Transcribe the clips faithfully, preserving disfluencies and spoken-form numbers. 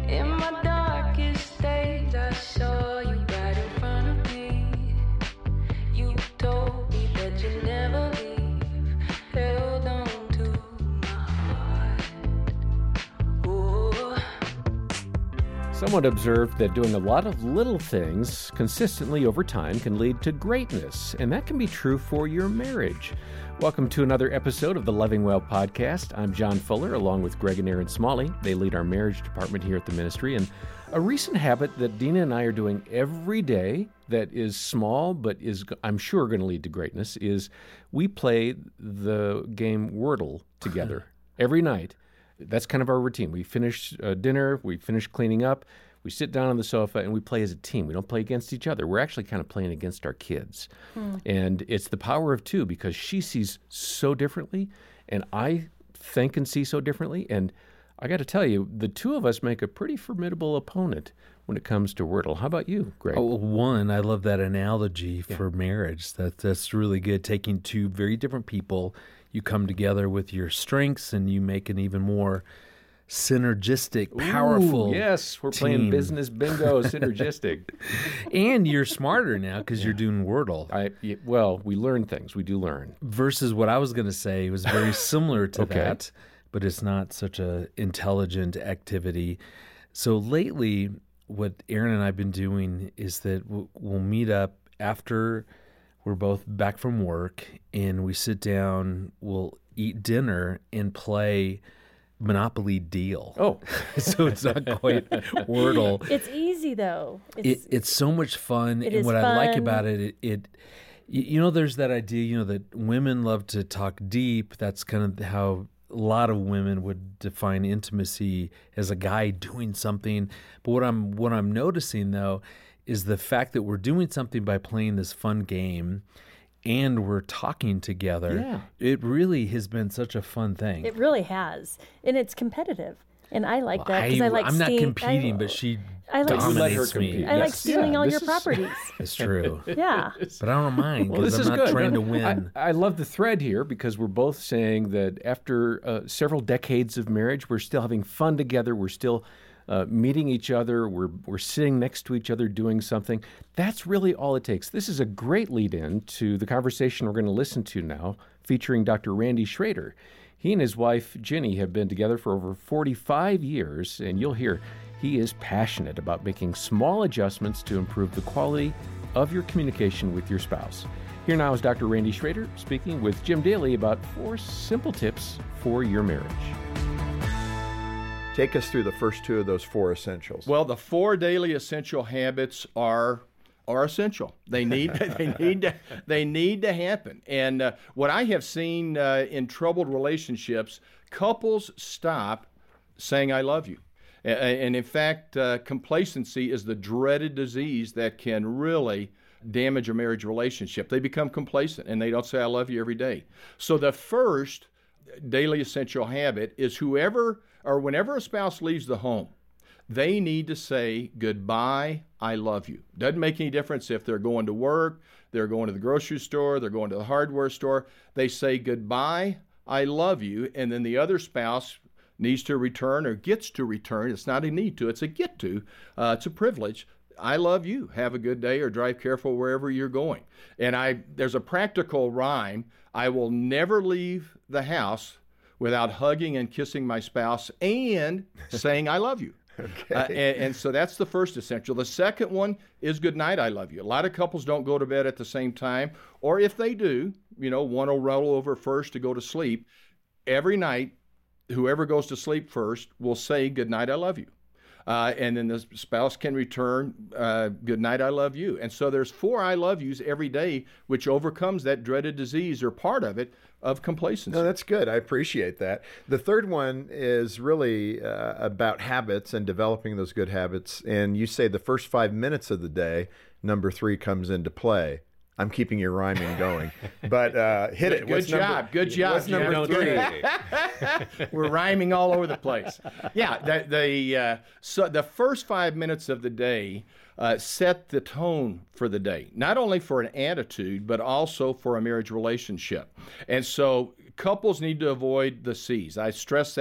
In my darkest days, I saw you right in front of me. You told me that you'd never leave, held on to my heart. Oh. Someone observed that doing a lot of little things consistently over time can lead to greatness, and that can be true for your marriage. Welcome to another episode of the Loving Well podcast. I'm John Fuller, along with Greg and Erin Smalley. They lead our marriage department here at the ministry, and a recent habit that Dina and I are doing every day that is small but is, I'm sure, going to lead to greatness is we play the game Wordle together every night. That's kind of our routine. We finish uh, dinner, we finish cleaning up, we sit down on the sofa, and we play as a team. We don't play against each other. We're actually kind of playing against our kids. Hmm. And it's the power of two, because she sees so differently, and I think and see so differently. And I got to tell you, the two of us make a pretty formidable opponent when it comes to Wordle. How about you, Greg? Oh, one, I love that analogy yeah. for marriage. That That's really good. Taking two very different people, you come together with your strengths, and you make an even more synergistic, powerful Ooh, yes, we're team. Playing business bingo, synergistic. And you're smarter now because yeah. you're doing Wordle. I, well, we learn things. We do learn. Versus what I was going to say was very similar to okay. that, but it's not such an intelligent activity. So lately, what Erin and I have been doing is that we'll meet up after we're both back from work, and we sit down, we'll eat dinner, and play Monopoly Deal. Oh. So it's not quite Wordle. It's easy, though. It's, it, it's so much fun. It and is what fun. I like about it, it, it, you know, there's that idea, you know, that women love to talk deep. That's kind of how a lot of women would define intimacy, as a guy doing something. But what I'm what I'm noticing, though, is the fact that we're doing something by playing this fun game, and we're talking together. Yeah. It really has been such a fun thing. It really has. And it's competitive. And I like that because I, I like I'm not steam, competing, I, but she I like dominates her me. I yes. like stealing yeah, all your is, properties. It's true. Yeah. But I don't mind, because well, this I'm is not good. trying no, to win. I, I love the thread here, because we're both saying that after uh, several decades of marriage, we're still having fun together. We're still uh, meeting each other. We're we're sitting next to each other doing something. That's really all it takes. This is a great lead-in to the conversation we're going to listen to now, featuring Doctor Randy Schrader. He and his wife, Jenny, have been together for over forty-five years, and you'll hear he is passionate about making small adjustments to improve the quality of your communication with your spouse. Here now is Doctor Randy Schrader speaking with Jim Daly about four simple tips for your marriage. Take us through the first two of those four essentials. Well, the four daily essential habits are are essential. They need they need to they need to happen. And uh, what I have seen uh, in troubled relationships, couples stop saying "I love you," and, and in fact, uh, complacency is the dreaded disease that can really damage a marriage relationship. They become complacent and they don't say "I love you" every day. So the first daily essential habit is whoever or whenever a spouse leaves the home, they need to say goodbye, I love you. Doesn't make any difference if they're going to work, they're going to the grocery store, they're going to the hardware store. They say goodbye, I love you, and then the other spouse needs to return or gets to return. It's not a need to, it's a get to. Uh, it's a privilege. I love you. Have a good day, or drive careful wherever you're going. And I there's a practical rhyme. I will never leave the house without hugging and kissing my spouse and saying I love you. Okay. Uh, and, and so that's the first essential. The second one is good night, I love you. A lot of couples don't go to bed at the same time, or if they do, you know, one will roll over first to go to sleep. Every night, whoever goes to sleep first will say good night, I love you. Uh, and then the spouse can return, uh, good night, I love you. And so there's four I love yous every day, which overcomes that dreaded disease, or part of it, of complacency. No, that's good. I appreciate that. The third one is really uh, about habits and developing those good habits. And you say the first five minutes of the day, number three comes into play. I'm keeping your rhyming going, but uh, hit it. Good What's job. Number, good job. What's number Jim. three? We're rhyming all over the place. Yeah, the the, uh, so the first five minutes of the day uh, set the tone for the day, not only for an attitude, but also for a marriage relationship. And so couples need to avoid the C's. I stress that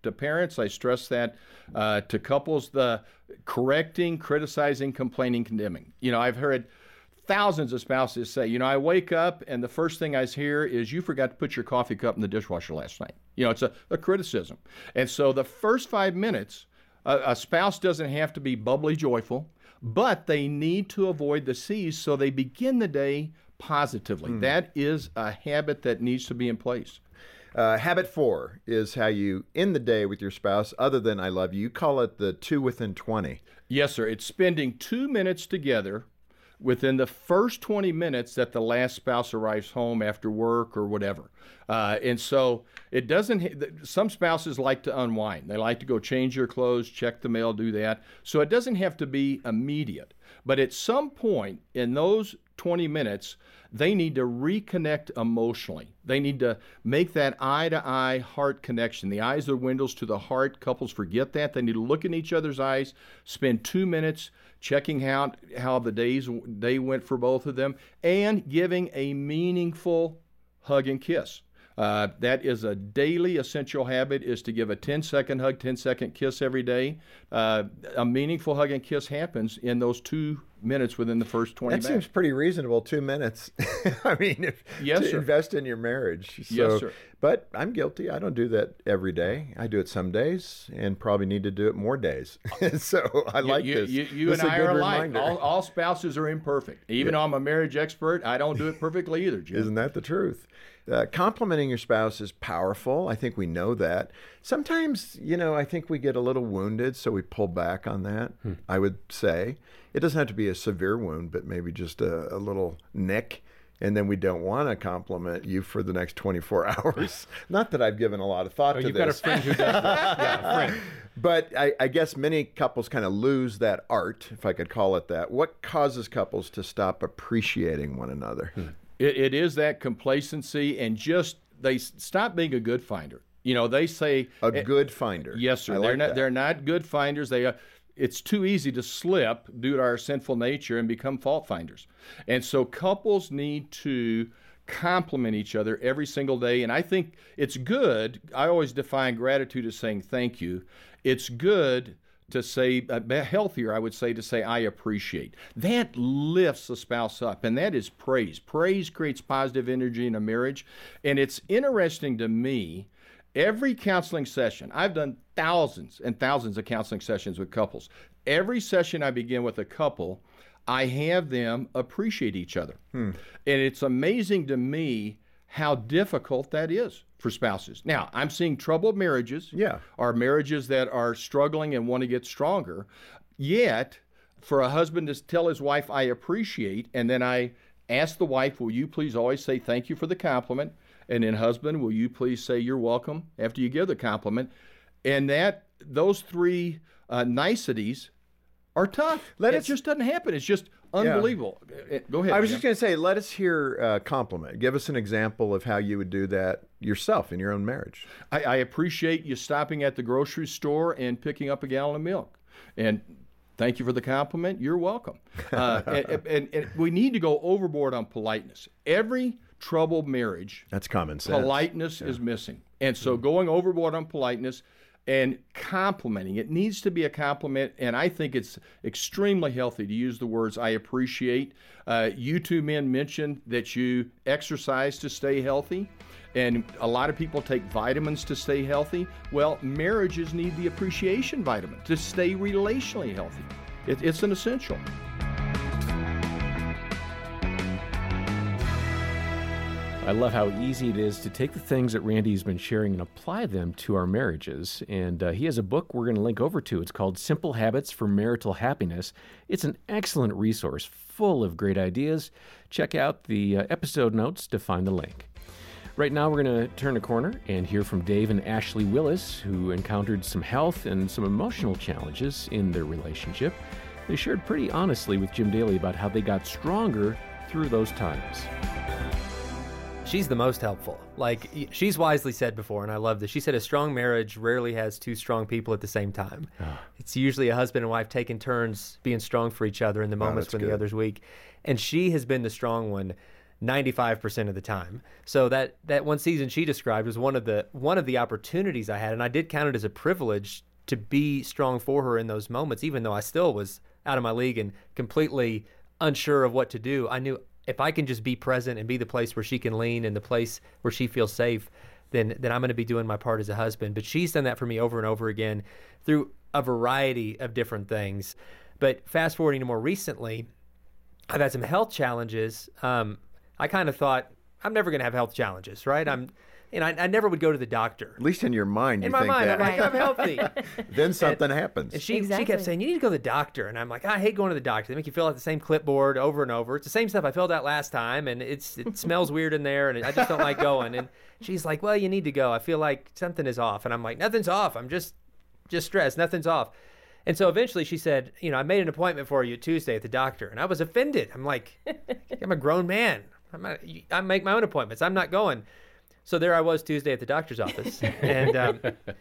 to parents. I stress that uh, to couples. The correcting, criticizing, complaining, condemning. You know, I've heard thousands of spouses say, you know, I wake up and the first thing I hear is, you forgot to put your coffee cup in the dishwasher last night. You know, it's a, a criticism. And so the first five minutes, a, a spouse doesn't have to be bubbly joyful, but they need to avoid the C's so they begin the day positively. Mm. That is a habit that needs to be in place. Uh, habit four is how you end the day with your spouse, other than I love you. You call it the two within twenty. Yes, sir. It's spending two minutes together within the first twenty minutes that the last spouse arrives home after work or whatever. Uh, and so it doesn't, some spouses like to unwind. They like to go change their clothes, check the mail, do that. So it doesn't have to be immediate. But at some point in those twenty minutes, they need to reconnect emotionally. They need to make that eye-to-eye heart connection. The eyes are windows to the heart. Couples forget that. They need to look in each other's eyes, spend two minutes checking out how the days day went for both of them, and giving a meaningful hug and kiss. Uh, that is a daily essential habit, is to give a ten-second hug, ten-second kiss every day. Uh, a meaningful hug and kiss happens in those two minutes within the first twenty That minutes. seems pretty reasonable, two minutes. I mean, if, yes, to sir. invest in your marriage. So, yes, sir. But I'm guilty. I don't do that every day. I do it some days and probably need to do it more days. So I You- like you, this. You, you This and is a I good are alike. reminder. All, all spouses are imperfect. Even though I'm a marriage expert, I don't do it perfectly either, Jim. Isn't that the truth? Uh, complimenting your spouse is powerful. I think we know that. Sometimes, you know, I think we get a little wounded, so we pull back on that, hmm. I would say. It doesn't have to be a severe wound, but maybe just a, a little nick, and then we don't want to compliment you for the next twenty-four hours. Not that I've given a lot of thought Oh, to you've this. got a friend who does that. Yeah, a friend. But I, I guess many couples kind of lose that art, if I could call it that. What causes couples to stop appreciating one another? Hmm. It, it is that complacency, and just they s- stop being a good finder. You know, they say A eh, good finder. Yes, sir. I they're like not. that. They're not good finders. They. Uh, it's too easy to slip due to our sinful nature and become fault finders. And so couples need to compliment each other every single day. And I think it's good. I always define gratitude as saying thank you. It's good to say, uh, healthier, I would say, to say, I appreciate. That lifts the spouse up, and that is praise. Praise creates positive energy in a marriage. And it's interesting to me, every counseling session, I've done thousands and thousands of counseling sessions with couples. Every session I begin with a couple, I have them appreciate each other. Hmm. And it's amazing to me how difficult that is for spouses. Now, I'm seeing troubled marriages, Yeah. or marriages that are struggling and want to get stronger. Yet, for a husband to tell his wife, I appreciate, and then I ask the wife, will you please always say thank you for the compliment? And then, husband, will you please say you're welcome after you give the compliment? And that those three uh, niceties are tough. Let it us- just doesn't happen. It's just unbelievable. Uh, Go ahead. I was Jim. just going to say, let us hear a compliment. Give us an example of how you would do that yourself in your own marriage. I, I appreciate you stopping at the grocery store and picking up a gallon of milk. And thank you for the compliment. You're welcome. Uh, and, and, and we need to go overboard on politeness. Every troubled marriage, That's common sense. politeness is missing. And so going overboard on politeness and complimenting, it needs to be a compliment. And I think it's extremely healthy to use the words, I appreciate. Uh, you two men mentioned that you exercise to stay healthy. And a lot of people take vitamins to stay healthy. Well, marriages need the appreciation vitamin to stay relationally healthy. It, it's an essential. I love how easy it is to take the things that Randy's been sharing and apply them to our marriages. And uh, he has a book we're going to link over to. It's called Simple Habits for Marital Happiness. It's an excellent resource full of great ideas. Check out the uh, episode notes to find the link. Right now, we're going to turn a corner and hear from Dave and Ashley Willis, who encountered some health and some emotional challenges in their relationship. They shared pretty honestly with Jim Daly about how they got stronger through those times. She's the most helpful. Like, y- she's wisely said before, and I love this. She said a strong marriage rarely has two strong people at the same time. Oh. It's usually a husband and wife taking turns being strong for each other in the moments that's when good. the other's weak. And she has been the strong one, ninety-five percent of the time. So that that one season she described was one of the one of the opportunities I had, and I did count it as a privilege to be strong for her in those moments, even though I still was out of my league and completely unsure of what to do. I knew if I can just be present and be the place where she can lean and the place where she feels safe, then then I'm going to be doing my part as a husband. But she's done that for me over and over again through a variety of different things. But fast forwarding to more recently, I've had some health challenges. Um, I kind of thought, I'm never going to have health challenges, right? I'm, and I, I never would go to the doctor. At least in your mind, you In my think mind, that. I'm like, I'm healthy. Then something happens. And she, she Exactly. kept saying, you need to go to the doctor. And I'm like, I hate going to the doctor. They make you fill out the same clipboard over and over. It's the same stuff I filled out last time, and it's it smells weird in there, and I just don't like going. And she's like, well, you need to go. I feel like something is off. And I'm like, nothing's off. I'm just just stressed. Nothing's off. And so eventually she said, you know, I made an appointment for you Tuesday at the doctor. And I was offended. I'm like, I'm a grown man. I'm not, I make my own appointments. I'm not going. So there I was Tuesday at the doctor's office and um,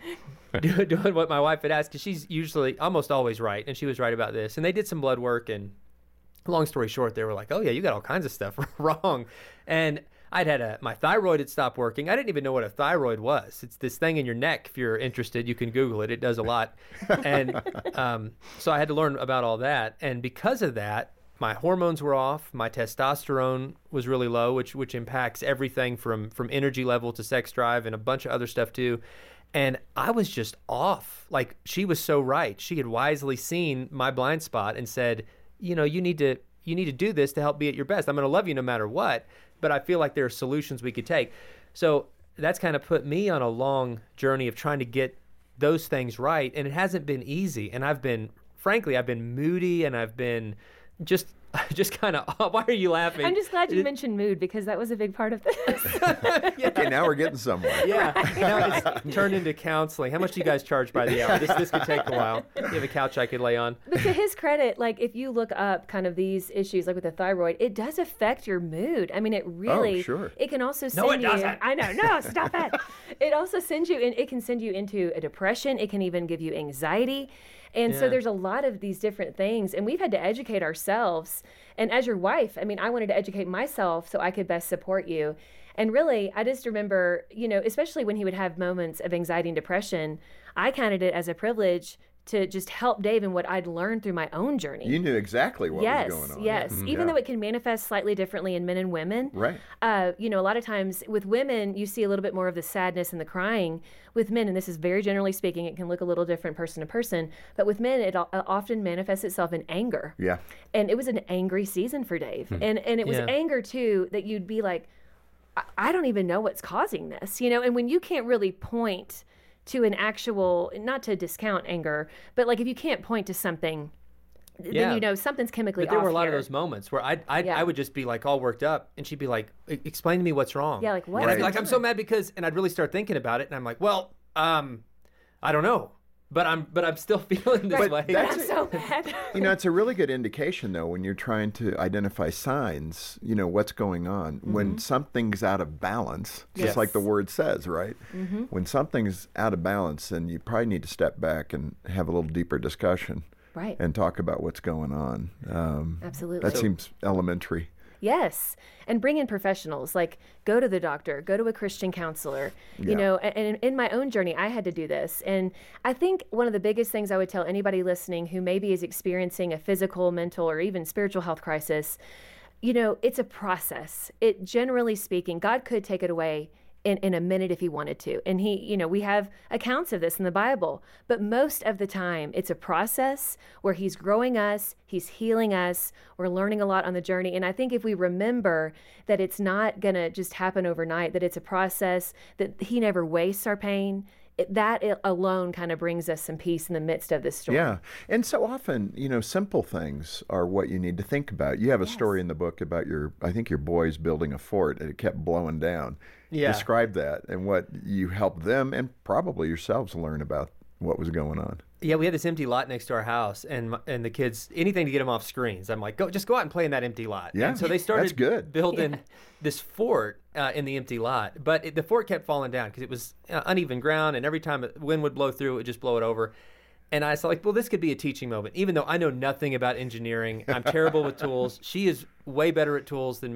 do, doing what my wife had asked, because she's usually almost always right. And she was right about this. And they did some blood work. And long story short, they were like, oh, yeah, you got all kinds of stuff wrong. And I'd had a, my thyroid had stopped working. I didn't even know what a thyroid was. It's this thing in your neck. If you're interested, you can Google it. It does a lot. And um, so I had to learn about all that. And because of that, my hormones were off. My testosterone was really low, which which impacts everything from from energy level to sex drive and a bunch of other stuff too. And I was just off. Like, she was so right. She had wisely seen my blind spot and said, you know, you need to you need to do this to help be at your best. I'm going to love you no matter what, but I feel like there are solutions we could take. So that's kind of put me on a long journey of trying to get those things right, and it hasn't been easy. And I've been, frankly, I've been moody, and I've been just just kind of, why are you laughing? I'm just glad you mentioned mood, because that was a big part of this. Okay, now we're getting somewhere. Yeah, now it's turned into counseling. How much do you guys charge by the hour? This this could take a while. You have a couch I could lay on. But to his credit, like, if you look up kind of these issues, like with the thyroid, it does affect your mood. I mean, it really, sure. it can also send No, it you, doesn't. I know, no, stop it. It also sends you, in, it can send you into a depression. It can even give you anxiety. And so Yeah. there's a lot of these different things, and we've had to educate ourselves. And as your wife, I mean, I wanted to educate myself so I could best support you. And really, I just remember, you know, especially when he would have moments of anxiety and depression, I counted it as a privilege to just help Dave in what I'd learned through my own journey. You knew exactly what yes, was going on. yes. Mhm. Even Yeah. though it can manifest slightly differently in men and women. Right. Uh, you know, a lot of times with women, you see a little bit more of the sadness and the crying. With men, and this is very generally speaking, it can look a little different person to person. But with men, it o- often manifests itself in anger. Yeah. And it was an angry season for Dave. And and it was Yeah. anger, too, that you'd be like, I, I don't even know what's causing this. You know, and when you can't really point to an actual, not to discount anger, but like if you can't point to something, Yeah. then you know something's chemically But there off were a lot here. of those moments where I I Yeah. I would just be like all worked up, and she'd be like, "E- "Explain to me what's wrong." Yeah, like, what And I'd be is like, it "I'm so mad because," and I'd really start thinking about it, and I'm like, "Well, um, I don't know, but I'm but I'm still feeling this But way." that's- I'm so mad. You know, it's a really good indication, though, when you're trying to identify signs, you know, what's going on. When something's out of balance, just Yes. like the word says, right? When something's out of balance, then you probably need to step back and have a little deeper discussion Right. and talk about what's going on. Um, Absolutely. That seems elementary. Yes. And bring in professionals, like go to the doctor, go to a Christian counselor. You Yeah. know, and, and in my own journey, I had to do this. And I think one of the biggest things I would tell anybody listening who maybe is experiencing a physical, mental, or even spiritual health crisis, you know, it's a process. It, generally speaking, God could take it away in, in a minute if he wanted to. And he, you know, we have accounts of this in the Bible, but most of the time it's a process where he's growing us, he's healing us, we're learning a lot on the journey. And I think if we remember that it's not going to just happen overnight, that it's a process, that he never wastes our pain, it, that it alone kind of brings us some peace in the midst of this storm. Yeah. And so often, you know, simple things are what you need to think about. You have a story in the book about your, I think your boys building a fort and it kept blowing down. Yeah. Describe that and what you helped them and probably yourselves learn about what was going on. Yeah, we had this empty lot next to our house, and my- and the kids, anything to get them off screens. I'm like, go, just go out and play in that empty lot. Yeah, And so they started that's good. building this fort uh, in the empty lot, but it, the fort kept falling down because it was uh, uneven ground, and every time the wind would blow through, it would just blow it over. And I was like, well, this could be a teaching moment, even though I know nothing about engineering. I'm terrible with tools. She is way better at tools than me.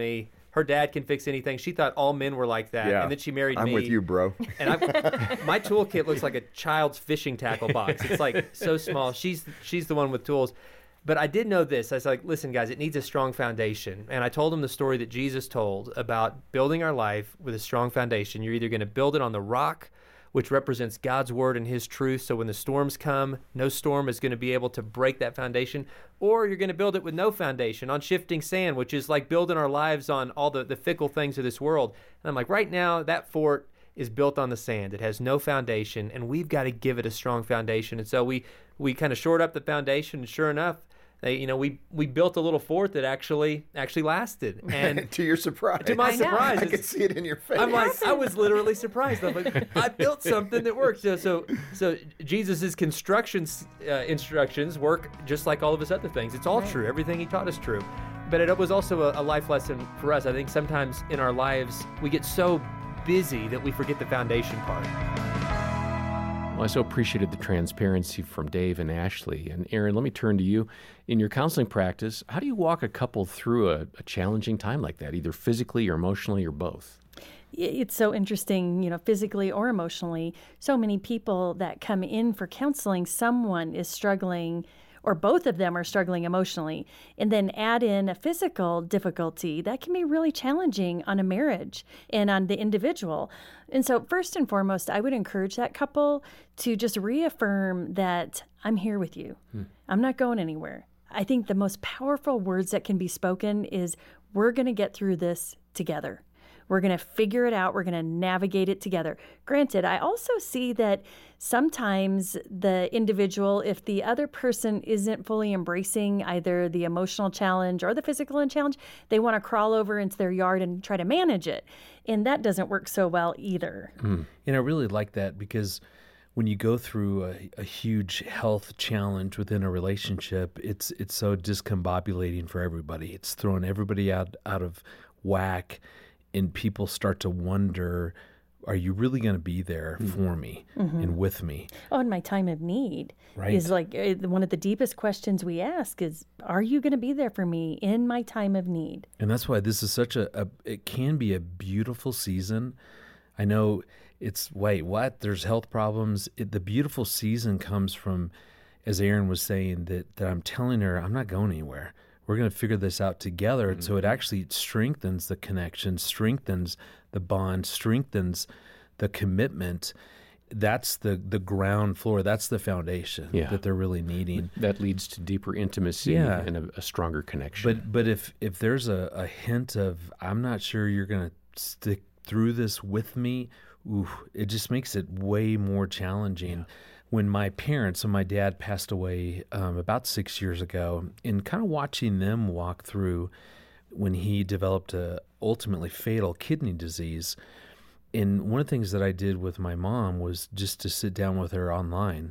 her dad can fix anything. She thought all men were like that. Yeah. And then she married I'm me. with you, bro. And I, my toolkit looks like a child's fishing tackle box. It's like so small. She's she's the one with tools. But I did know this. I was like, listen, guys, it needs a strong foundation. And I told them the story that Jesus told about building our life with a strong foundation. You're either going to build it on the rock, which represents God's word and his truth. So when the storms come, no storm is going to be able to break that foundation. Or you're going to build it with no foundation on shifting sand, which is like building our lives on all the, the fickle things of this world. And I'm like, right now, that fort is built on the sand. It has no foundation, and we've got to give it a strong foundation. And so we, we kind of shored up the foundation, and sure enough, They, you know, we we built a little fort that actually actually lasted. And to your surprise, to my I know. surprise, I could see it in your face. I'm like, I was literally surprised. I'm like, I built something that works. So, so, so Jesus's construction uh, instructions work just like all of his other things. It's all true. Everything he taught is true. But it was also a, a life lesson for us. I think sometimes in our lives we get so busy that we forget the foundation part. Well, I so appreciated the transparency from Dave and Ashley. And Aaron, let me turn to you. In your counseling practice, how do you walk a couple through a, a challenging time like that, either physically or emotionally or both? It's so interesting, you know, physically or emotionally. So many people that come in for counseling, someone is struggling, or both of them are struggling emotionally, and then add in a physical difficulty, that can be really challenging on a marriage and on the individual. And so first and foremost, I would encourage that couple to just reaffirm that I'm here with you. Hmm. I'm not going anywhere. I think the most powerful words that can be spoken is, we're going to get through this together. We're going to figure it out. We're going to navigate it together. Granted, I also see that sometimes the individual, if the other person isn't fully embracing either the emotional challenge or the physical challenge, they want to crawl over into their yard and try to manage it. And that doesn't work so well either. Mm. And I really like that, because when you go through a, a huge health challenge within a relationship, it's it's so discombobulating for everybody. It's throwing everybody out, out of whack. And people start to wonder, are you really going to be there mm-hmm. for me mm-hmm. and with me? Oh, in my time of need. Right. Is like uh, one of the deepest questions we ask is, are you going to be there for me in my time of need? And that's why this is such a, a it can be a beautiful season. I know it's, wait, what? There's health problems. It, the beautiful season comes from, as Aaron was saying, that, that I'm telling her, I'm not going anywhere. We're going to figure this out together. Mm-hmm. So it actually strengthens the connection, strengthens the bond, strengthens the commitment. That's the, the ground floor. That's the foundation yeah. that they're really needing. That leads to deeper intimacy yeah. and a, a stronger connection. But but if, if there's a, a hint of, I'm not sure you're going to stick through this with me, ooh, it just makes it way more challenging. Yeah. When my parents and my dad passed away um, about six years ago, and kind of watching them walk through when he developed a ultimately fatal kidney disease. And one of the things that I did with my mom was just to sit down with her online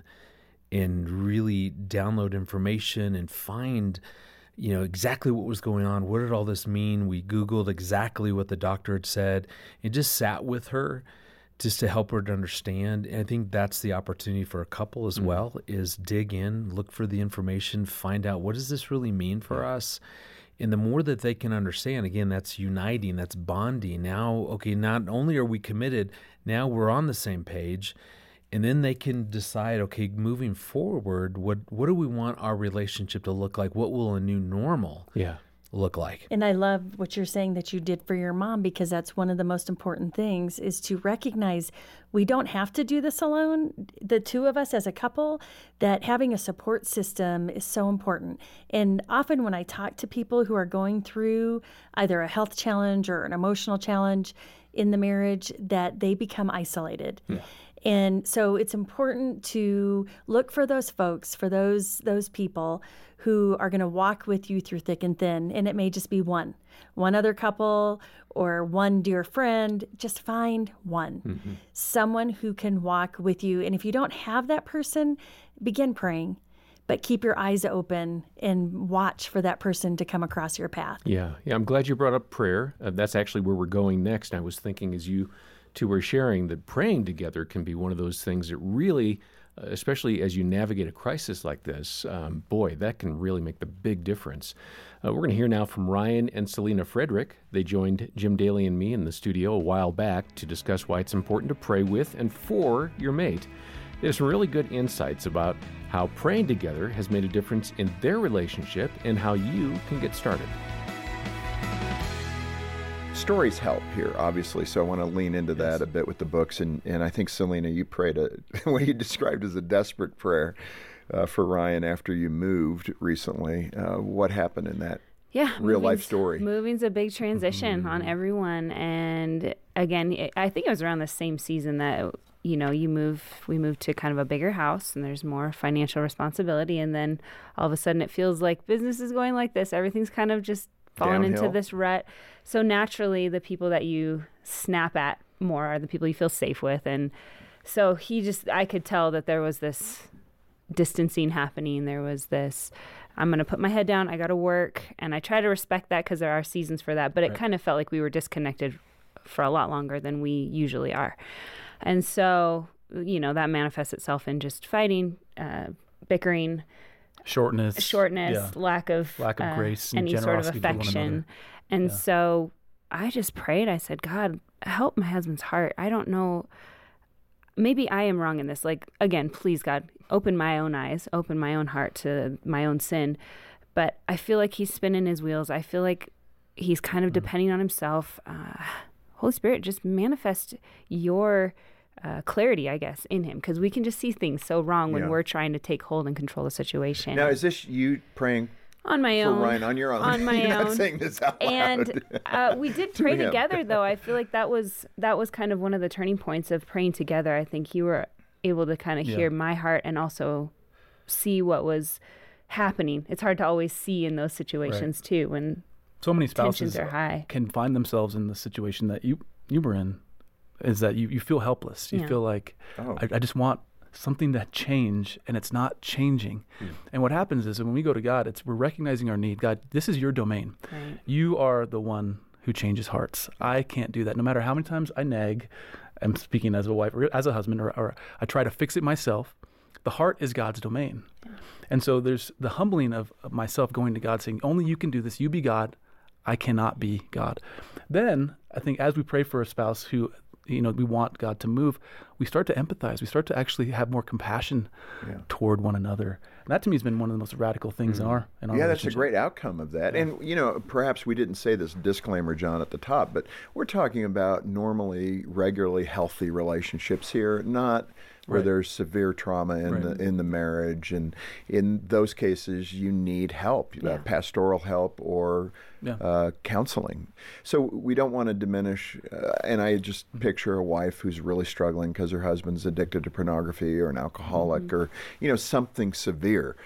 and really download information and find, you know, exactly what was going on. What did all this mean? We Googled exactly what the doctor had said and just sat with her just to help her to understand. And I think that's the opportunity for a couple as mm-hmm. well, is dig in, look for the information, find out, what does this really mean for yeah. us? And the more that they can understand, again, that's uniting, that's bonding. Now, okay, not only are we committed, now we're on the same page. And then they can decide, okay, moving forward, what what do we want our relationship to look like? What will a new normal yeah. look like? And I love what you're saying that you did for your mom, because that's one of the most important things, is to recognize we don't have to do this alone. The two of us as a couple, that having a support system is so important. And often when I talk to people who are going through either a health challenge or an emotional challenge in the marriage, that they become isolated. Yeah. And so it's important to look for those folks, for those those people who are going to walk with you through thick and thin. And it may just be one, one other couple or one dear friend. Just find one, mm-hmm. someone who can walk with you. And if you don't have that person, begin praying, but keep your eyes open and watch for that person to come across your path. Yeah, yeah. I'm glad you brought up prayer. Uh, that's actually where we're going next. I was thinking as you two were sharing that praying together can be one of those things that really especially as you navigate a crisis like this. Um, boy, that can really make the big difference. Uh, we're going to hear now from Ryan and Selena Frederick. They joined Jim Daly and me in the studio a while back to discuss why it's important to pray with and for your mate. There's some really good insights about how praying together has made a difference in their relationship and how you can get started. Stories help here, obviously, so I want to lean into yes. that a bit with the books. And, and I think, Selena, you prayed a, what you described as a desperate prayer uh, for Ryan after you moved recently. Uh, what happened in that yeah, real life story? Moving's a big transition mm-hmm. on everyone. And again, I think it was around the same season that, you know, you move, we moved to kind of a bigger house and there's more financial responsibility. And then all of a sudden it feels like business is going like this. Everything's kind of just fallen Downhill. into this rut. So naturally, the people that you snap at more are the people you feel safe with. And so he just, I could tell that there was this distancing happening. There was this, I'm going to put my head down. I got to work. And I try to respect that because there are seasons for that. But it right. kind of felt like we were disconnected for a lot longer than we usually are. And so, you know, that manifests itself in just fighting, uh, bickering, shortness, shortness, yeah. lack of lack of uh, grace, and any sort of affection. And yeah. so I just prayed. I said, God, help my husband's heart. I don't know. Maybe I am wrong in this. Like, again, please, God, open my own eyes, open my own heart to my own sin. But I feel like he's spinning his wheels. I feel like he's kind of mm. depending on himself. Uh, Holy Spirit, just manifest your uh, clarity, I guess, in him, because we can just see things so wrong when yeah. we're trying to take hold and control the situation. Now, is this you praying on my for own? Ryan, on your own? On my You're own. not saying this out loud. And uh, we did pray together, though. I feel like that was that was kind of one of the turning points of praying together. I think you were able to kind of yeah. hear my heart and also see what was happening. It's hard to always see in those situations, right. too, when so many spouses tensions are high. Can find themselves in the situation that you, you were in, is that you, you feel helpless. You yeah. feel like, oh. I, I just want something to change, and it's not changing. Mm. And what happens is when we go to God, it's we're recognizing our need. God, this is your domain. Right. You are the one who changes hearts. I can't do that. No matter how many times I nag, I'm speaking as a wife or as a husband, or, or I try to fix it myself, the heart is God's domain. Yeah. And so there's the humbling of, of myself going to God saying, only you can do this. You be God. I cannot be God. Then I think as we pray for a spouse who, you know, we want God to move, we start to empathize. We start to actually have more compassion yeah. toward one another. And that to me has been one of the most radical things mm-hmm. in our in our Yeah, that's a great outcome of that. Yeah. And, you know, perhaps we didn't say this disclaimer, John, at the top, but we're talking about normally, regularly healthy relationships here, not where right. there's severe trauma in right. the in the marriage, and in those cases you need help, yeah. uh, pastoral help or yeah. uh, counseling. So we don't want to diminish. Uh, and I just picture a wife who's really struggling because her husband's addicted to pornography or an alcoholic mm-hmm. or you know something severe.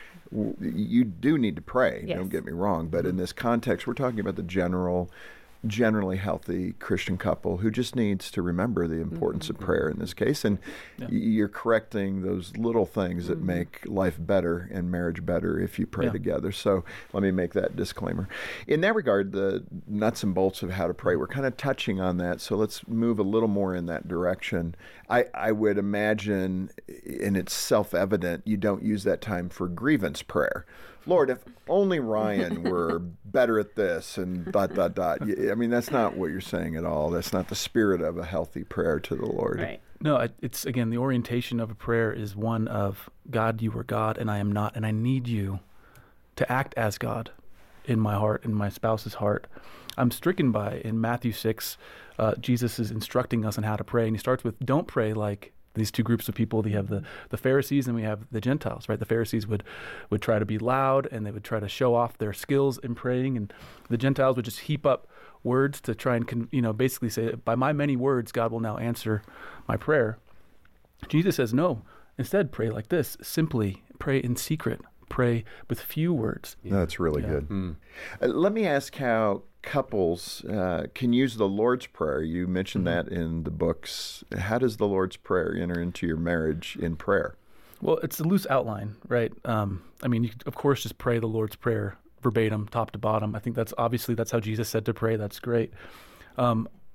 You do need to pray. Yes. Don't get me wrong, but in this context, we're talking about the general. generally healthy Christian couple who just needs to remember the importance mm-hmm. of prayer in this case. And yeah. you're correcting those little things that mm-hmm. make life better and marriage better if you pray yeah. together. So let me make that disclaimer. In that regard, the nuts and bolts of how to pray, we're kind of touching on that. So let's move a little more in that direction. I, I would imagine, and it's self-evident, you don't use that time for grievance prayer. Lord, if only Ryan were better at this and dot, dot, dot. I mean, that's not what you're saying at all. That's not the spirit of a healthy prayer to the Lord. Right. No, it's, again, the orientation of a prayer is one of, God, you are God, and I am not, and I need you to act as God in my heart, in my spouse's heart. I'm stricken by, in Matthew six, uh, Jesus is instructing us on how to pray, and he starts with, don't pray like these two groups of people. We have the, the Pharisees and we have the Gentiles, right? The Pharisees would, would try to be loud and they would try to show off their skills in praying, and the Gentiles would just heap up words to try and, con, you know, basically say, by my many words, God will now answer my prayer. Jesus says, no, instead pray like this, simply pray in secret, pray with few words. Yeah. That's really yeah. good. Mm. Uh, let me ask how couples uh, can use the Lord's Prayer. You mentioned mm-hmm. that in the books. How does the Lord's Prayer enter into your marriage in prayer? Well, it's a loose outline, right? Um, I mean, you, of course, just pray the Lord's Prayer verbatim, top to bottom. I think that's obviously that's how Jesus said to pray. That's great. Um,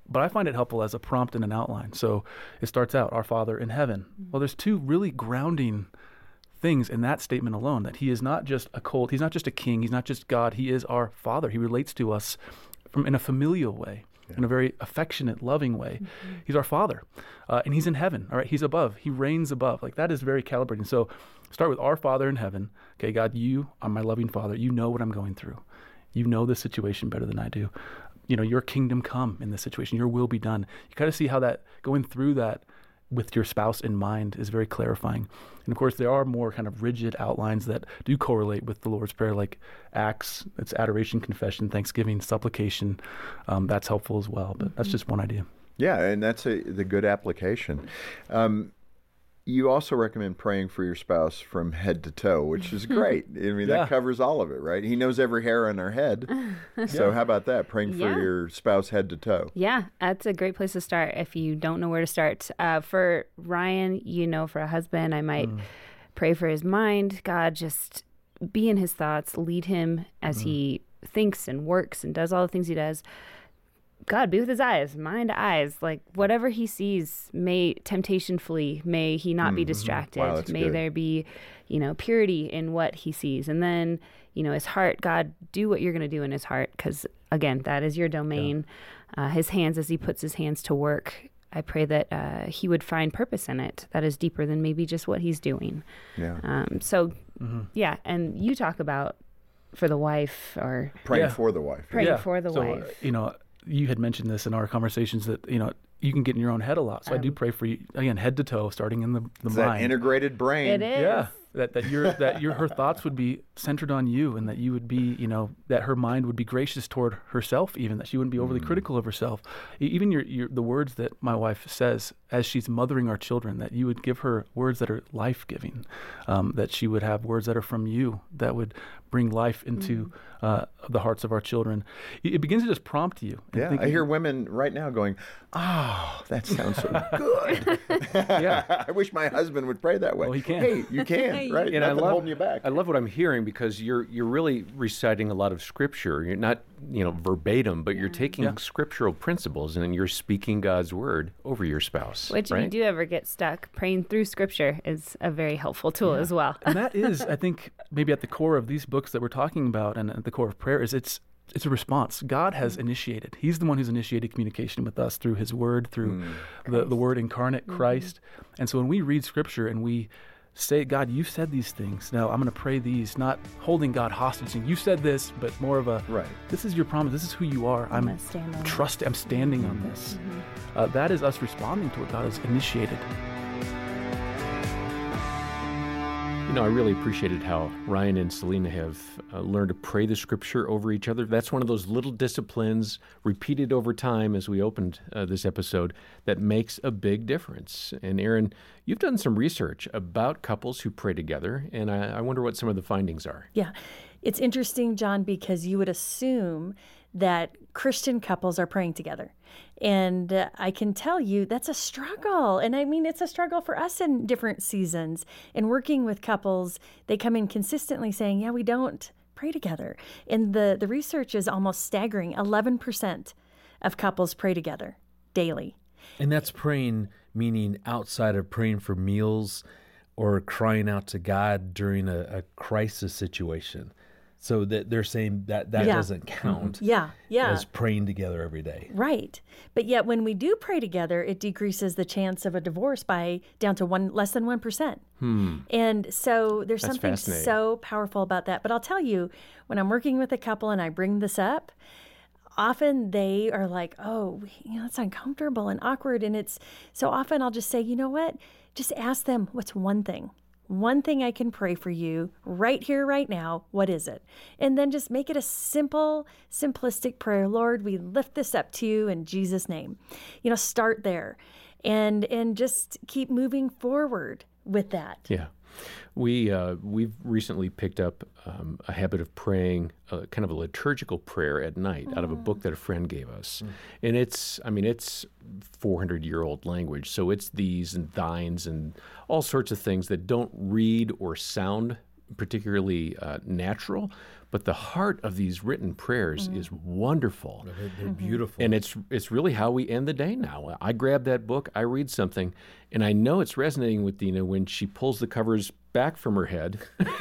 But I find it helpful as a prompt and an outline. So it starts out, Our Father in heaven. Well, there's two really grounding things in that statement alone, that he is not just a cold, he's not just a king, he's not just God, he is our Father. He relates to us from in a familial way. Yeah. In a very affectionate, loving way. Mm-hmm. He's our Father. Uh, and he's in heaven, all right? He's above. He reigns above. Like, that is very calibrating. So start with Our Father in heaven. Okay, God, you are my loving Father. You know what I'm going through. You know the situation better than I do. You know, your kingdom come in this situation. Your will be done. You kind of see how that, going through that with your spouse in mind is very clarifying. And of course, there are more kind of rigid outlines that do correlate with the Lord's Prayer, like Acts, it's adoration, confession, thanksgiving, supplication. Um, that's helpful as well, but that's just one idea. Yeah, and that's a, the good application. Um, you also recommend praying for your spouse from head to toe, which is great. I mean, Yeah. that covers all of it, right? He knows every hair on our head. So how about that? Praying for Yeah. your spouse head to toe. Yeah, that's a great place to start if you don't know where to start. Uh, for Ryan, you know, for a husband, I might Mm. pray for his mind. God, just be in his thoughts, lead him as Mm-hmm. he thinks and works and does all the things he does. God, be with his eyes, mind, eyes. Like, whatever he sees, may temptation flee. May he not be distracted. Wow, that's may good. there be, you know, purity in what he sees. And then, you know, his heart, God, do what you're going to do in his heart. Because, again, that is your domain. Uh, his hands, as he puts his hands to work, I pray that uh, he would find purpose in it that is deeper than maybe just what he's doing. Yeah. Um, so, Mm-hmm. yeah. And you talk about for the wife or Praying Yeah. for the wife. praying for the so, uh, wife. you know, you had mentioned this in our conversations that, you know, you can get in your own head a lot. So I do pray for you, again, head to toe, starting in the, the It's that mind. integrated brain. It is. Yeah, that that your that your her thoughts would be centered on you, and that you would be, you know, that her mind would be gracious toward herself, even that she wouldn't be overly critical of herself. E- Even your, your the words that my wife says as she's mothering our children, that you would give her words that are life giving, um, that she would have words that are from you that would bring life into uh, the hearts of our children. It, it begins to just prompt you. and Yeah, I thinking- hear women right now going, "Oh, that sounds so good." Yeah. I wish my husband would pray that way. Well, he can. Hey, you can, right? And I Nothing love, holding you back. I love what I'm hearing, because you're you're really reciting a lot of scripture. You're not, you know, verbatim, but you're taking Yeah. scriptural principles and you're speaking God's word over your spouse. Which, if right? you do ever get stuck, praying through scripture is a very helpful tool as well. And that is, I think, maybe at the core of these books that we're talking about, and at the core of prayer, is it's it's a response. God has initiated. He's the one who's initiated communication with us through His Word, through the, the Word incarnate, Christ. And so when we read Scripture and we say, God, you said these things. Now I'm going to pray these, not holding God hostage, saying, you said this, but more of a, Right. this is your promise. This is who you are. I'm gonna stand on it. trust. I'm standing on this. Uh, that is us responding to what God has initiated. You know, I really appreciated how Ryan and Selena have uh, learned to pray the scripture over each other. That's one of those little disciplines repeated over time, as we opened uh, this episode, that makes a big difference. And Aaron, you've done some research about couples who pray together, and I, I wonder what some of the findings are. Yeah. It's interesting, John, because you would assume that Christian couples are praying together. And uh, I can tell you that's a struggle. And I mean, it's a struggle for us in different seasons. And working with couples, they come in consistently saying, yeah, we don't pray together. And the, the research is almost staggering. eleven percent of couples pray together daily. And that's praying, meaning outside of praying for meals or crying out to God during a, a crisis situation. So that they're saying that that Yeah. doesn't count Yeah, yeah. as praying together every day. Right. But yet when we do pray together, it decreases the chance of a divorce by down to one less than one percent. Hmm. And so there's That's something fascinating. so powerful about that. But I'll tell you, when I'm working with a couple and I bring this up, often they are like, oh, you know, it's uncomfortable and awkward. And it's so often I'll just say, you know what? Just ask them, what's one thing? One thing I can pray for you right here, right now. What is it? And then just make it a simple, simplistic prayer. Lord, we lift this up to you in Jesus' name. You know, start there and and just keep moving forward with that. Yeah. We, uh, we've recently picked up um, a habit of praying uh, kind of a liturgical prayer at night out of a book that a friend gave us. And it's, I mean, it's four hundred year old language. So it's these and thines and all sorts of things that don't read or sound particularly uh, natural, but the heart of these written prayers Mm-hmm. is wonderful. They're, they're beautiful. And it's it's really how we end the day now. I grab that book, I read something, and I know it's resonating with Dina when she pulls the covers back from her head.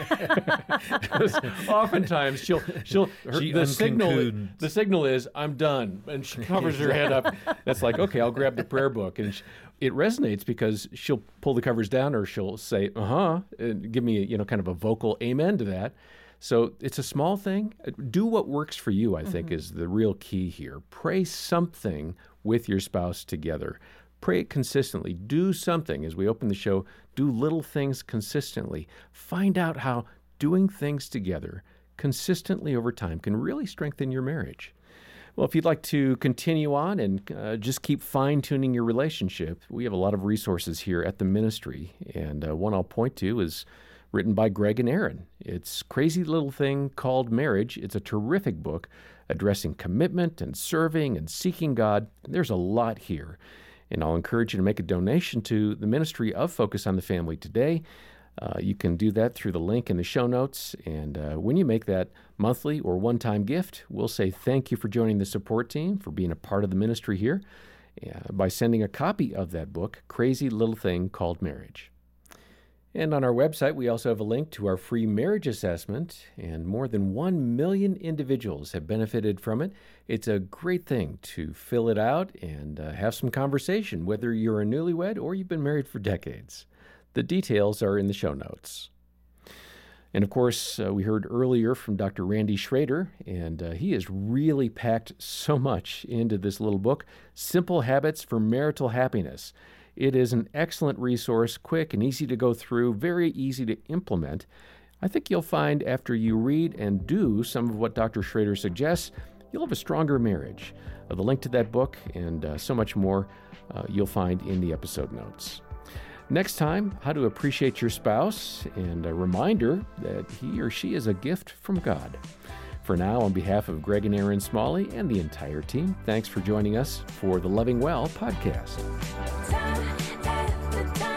Oftentimes she'll she'll her, She the signal unconcludes. the signal is I'm done, and she covers her head up. That's like, okay, I'll grab the prayer book, and she, it resonates because she'll pull the covers down, or she'll say uh huh, and give me a, you know kind of a vocal amen to that. So it's a small thing. Do what works for you, I think, is the real key here. Pray something with your spouse together. Pray it consistently. Do something. As we open the show, do little things consistently. Find out how doing things together consistently over time can really strengthen your marriage. Well, if you'd like to continue on and uh, just keep fine-tuning your relationship, we have a lot of resources here at the ministry. And uh, one I'll point to is written by Greg and Aaron. It's Crazy Little Thing Called Marriage. It's a terrific book addressing commitment and serving and seeking God. There's a lot here. And I'll encourage you to make a donation to the ministry of Focus on the Family today. Uh, you can do that through the link in the show notes. And uh, when you make that monthly or one-time gift, we'll say thank you for joining the support team, for being a part of the ministry here, uh, by sending a copy of that book, Crazy Little Thing Called Marriage. And on our website, we also have a link to our free marriage assessment, and more than one million individuals have benefited from it. It's a great thing to fill it out and uh, have some conversation, whether you're a newlywed or you've been married for decades. The details are in the show notes. And of course, uh, we heard earlier from Doctor Randy Schrader, and uh, he has really packed so much into this little book, Simple Habits for Marital Happiness. It is an excellent resource, quick and easy to go through, very easy to implement. I think you'll find after you read and do some of what Doctor Schrader suggests, you'll have a stronger marriage. Uh, the link to that book and uh, so much more uh, you'll find in the episode notes. Next time, how to appreciate your spouse, and a reminder that he or she is a gift from God. For now, on behalf of Greg and Aaron Smalley and the entire team, thanks for joining us for the Loving Well podcast. Time after time.